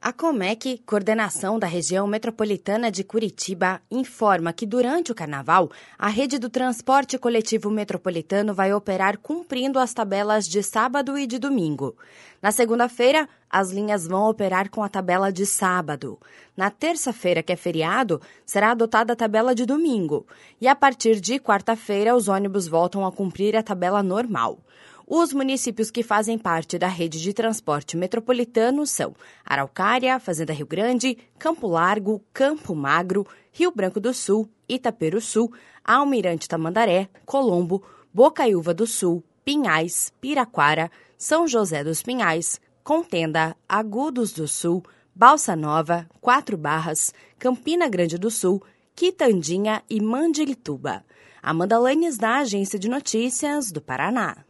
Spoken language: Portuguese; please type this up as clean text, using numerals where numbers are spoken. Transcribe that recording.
A Comec, coordenação da região metropolitana de Curitiba, informa que durante o carnaval, a rede do transporte coletivo metropolitano vai operar cumprindo as tabelas de sábado e de domingo. Na segunda-feira, as linhas vão operar com a tabela de sábado. Na terça-feira, que é feriado, será adotada a tabela de domingo. E a partir de quarta-feira, os ônibus voltam a cumprir a tabela normal. Os municípios que fazem parte da rede de transporte metropolitano são Araucária, Fazenda Rio Grande, Campo Largo, Campo Magro, Rio Branco do Sul, Itaperuçu, Almirante Tamandaré, Colombo, Bocaiúva do Sul, Pinhais, Piraquara, São José dos Pinhais, Contenda, Agudos do Sul, Balsa Nova, Quatro Barras, Campina Grande do Sul, Quitandinha e Mandirituba. Amanda Lanes, da Agência de Notícias do Paraná.